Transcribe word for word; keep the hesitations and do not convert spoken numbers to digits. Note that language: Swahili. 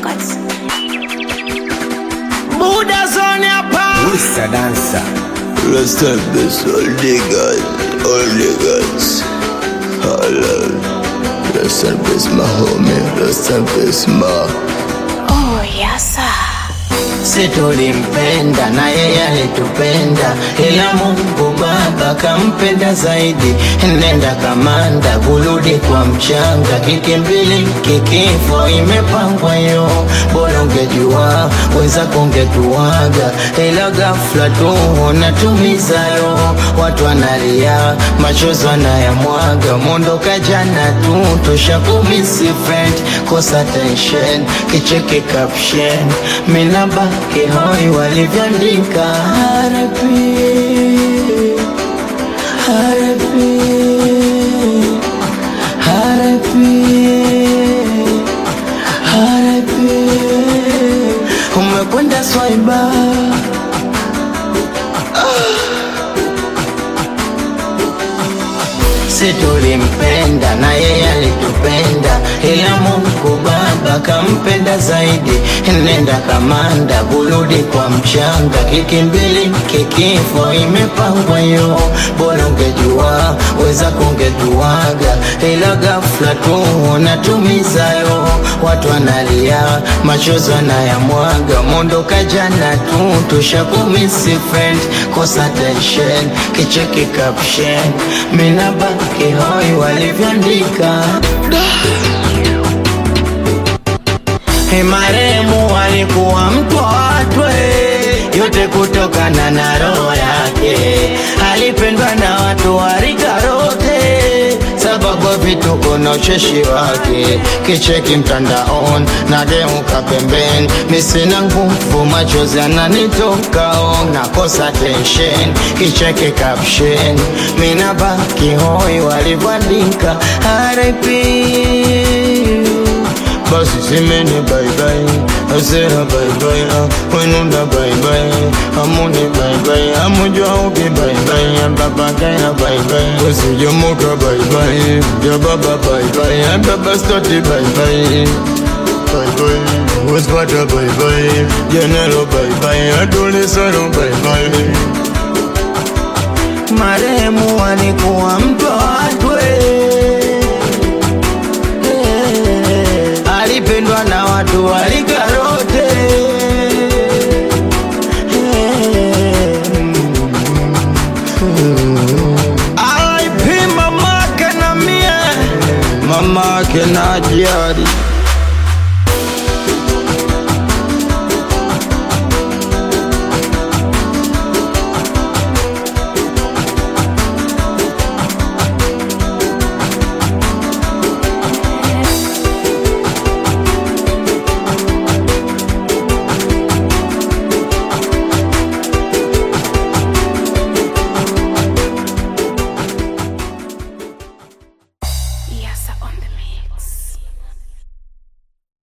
Records. Buddha Zone hapa. Who's a dancer? Rest in peace, all niggas, all niggas. Hello. Rest in peace, my homie. Rest in peace, ma. Oh, yes, sir. Si tulimpenda na yeye alitupenda, ila Mungu Baba kampenda zaidi. Nenda kamanda kurudi kwa mchanga, kikimbili kikifo imepangwa yo. Bora ungejua weza kungetuaga, ila ghafla tu unatumiza yo. Watu wanalia machozi wanayamwaga, mondoka jana tu tushakumisi friend. Kosa tension kicheki caption, minaba kihoi walivyandika R I P R I P R I P R I P umekwenda swaiba. Si tulimpenda na yeye alitupenda, ila Mungu Baba kampenda zaidi. Nenda kamanda kurudi kwa mchanga, kikimbili kikifo imepangwa yo. Bora ungejua weza kungetuaga, ila ghafla tu unatumiza yo. Watu wanalia machozi wanayamwaga, mondoka jana tu tushakumisi friend. Kosa tension kicheki caption, minaba kihoi walivyandika. Marehemu alikuwa mtu watwe, yote kutokana na roho yake. Alipendwa na watu wa rika rote, sababu vituko na ucheshi wake. Kicheki mtandaoni nageuka pembeni, misina nguvu machozi yananitoka on. Nakosa tension kicheki caption, minabaki hoi walivyoandika R I P. Basi simeni bye bye, asera bye bye, wenunda bye bye, amuni bye bye, amujua uki bye bye, baba kaya bye bye, wasi yomoka bye bye, ya baba bye bye, ya baba stoti bye bye, bye bye, waspata bye bye, janelo bye bye, adole saro bye bye. Marehemu alikuwa mtu watwe, alipendwa na watu wa rika rote. R I P mamake na mie, mamake na Jari.